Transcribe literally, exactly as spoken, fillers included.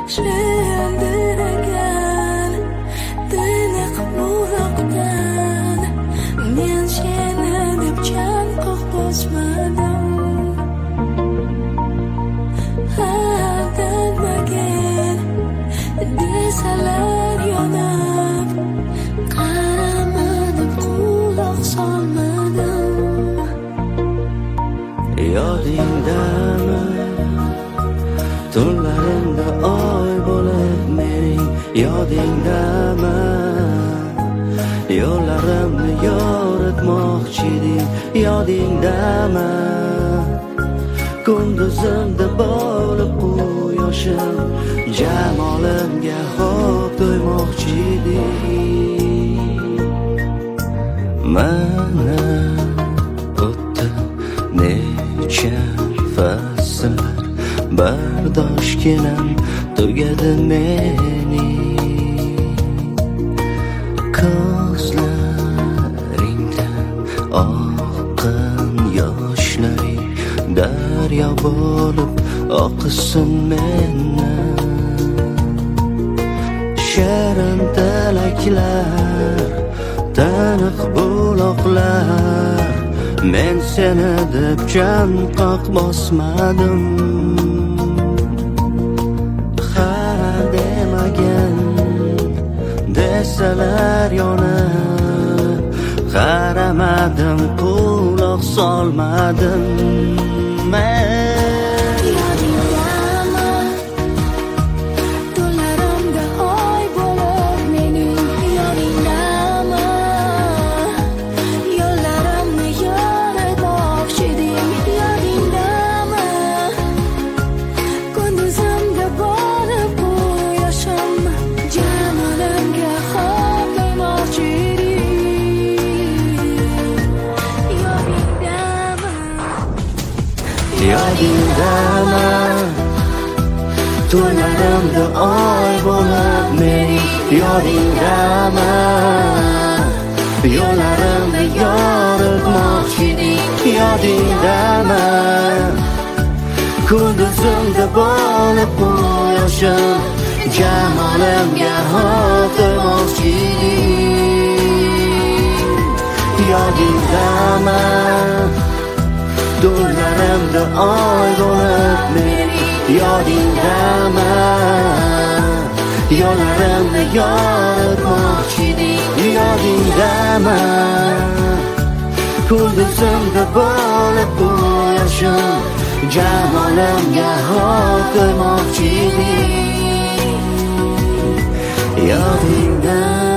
Shendirgan tiniq buloqdan men seni deb jon qoq bosmadim. Aldanmagin desalar yonib, qaramadim, quloq solmadim. Yodingdami tunlarimda oy bo'lib mening, yodingdami yo'llarimni yoritmoqchiding, yodingdami kunduzimda bo'lib quyoshim, jamolimga xo'p to'ymoqchiding. Mana o'tdi necha fasllar, bardoshginam tugadi mening. Ko'zlaringdan oqqan yoshlaring daryo bo'lib oqsin mendan. Shirin tilaklar, taniq buloqlar, men seni deb jon qoq bosmadim. Ha demagin desalar yonib, qaramadim, quloq solmadim. Men Yodingdami tunlarimda oy bo'lib mening, yodingdami yo'llarimni yoritmoqchiding, yodingdami kunduzimda bo'lib quyoshim, jamolimga xo'p to'ymoqchiding. Yodingdami yodingdami tunlarimda oy bo'lib mening, yodingdami yo'llarimni yoritmoqchiding, yodingdami kunduzimda bo'lib quyoshim, jamolimga xo'p to'ymoqchiding. Yodingdami tunlarimda oy bo'lib mening, yodingdami yo'llarimni yoritmoqchiding, yodingdami kunduzimda bo'lib quyoshim, jamolimga xo'p to'ymoqchiding. Yodingdami